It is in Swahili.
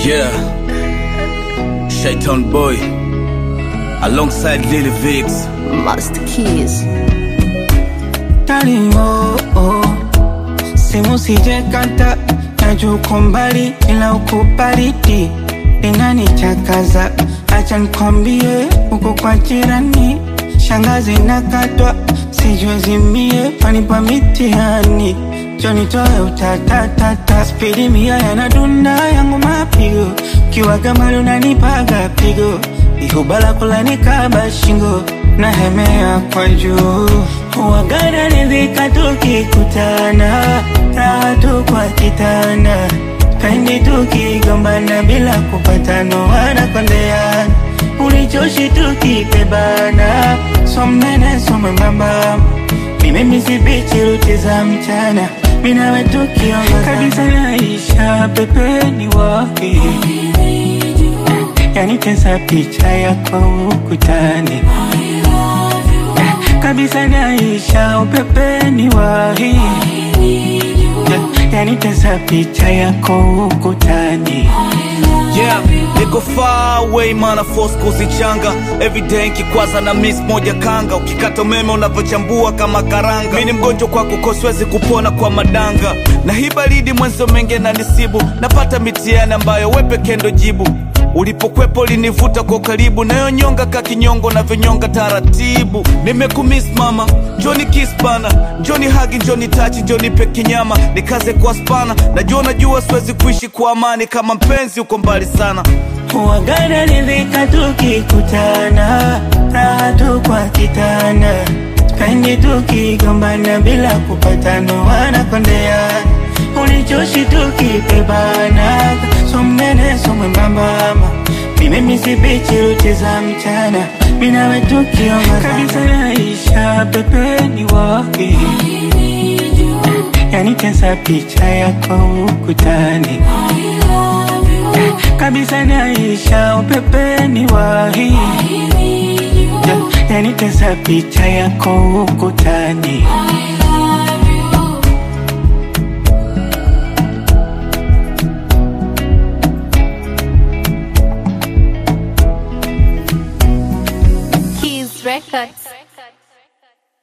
Yeah, Shaitan Boy alongside Lil Vix, Master Keys. Darling, oh, oh, simu sije kanta, najua uko mbali ila uko baridi, inanichakaza, acha nikwambie uko kwa jirani, shangazi nakatwa, sijue zimie, panipa mitihani, Johnny toe utatatata, speedi mia yanadunda yangu mapigo, kiwa kama unanipaga pigo, ihubala kulanikaba shingo, na hemea kwa juu. Huwagana nivika tukikutana, raha tu kwa kitanda, pendi tukigombana bila kupatano wana kondeana, ulichoshi tukipebana, somnene somembamba, mime misibichi ruti za mchana, minawe tukiongoza kabisa naisha pepeni wahi, yani tesa picha yako ukutani, kabisa naisha upepeni wahi, yani tesa picha yako ukutani. yeah, niko far away mana force kuzichanga, everyday nkikwaza na miss moja kanga, ukikata umeme unavochambua kama karanga, mini mgonjwa kwako koswezi kupona kwa madanga, na hii baridi mwenzo menge na nisibu, napata mitiani ambayo wepe kendo jibu, ulipokwepo linivuta kwa karibu, nayo nyonga kakinyongo na vinyonga taratibu, nimekumiss mama, njoni kiss bana, njoni hagi, njoni touch, njoni peki nyama, nikaze kwa spana, najua siwezi kuishi kwa amani kama mpenzi uko mbali sana. Huwagana nivika tukikutana, raha tu kwa kitanda, pendi tukigombana bila kupatano wana kondeana, ulichoshi tukipebana, somnene somembamba, mime misibichi ruti za mchana, minawe tukiongoza kabisa naisha pepeni wahi, yani tesa picha yako ukutani, kabisa naisha upepeni wahi, yani tesa picha yako ukutani. Keys Records.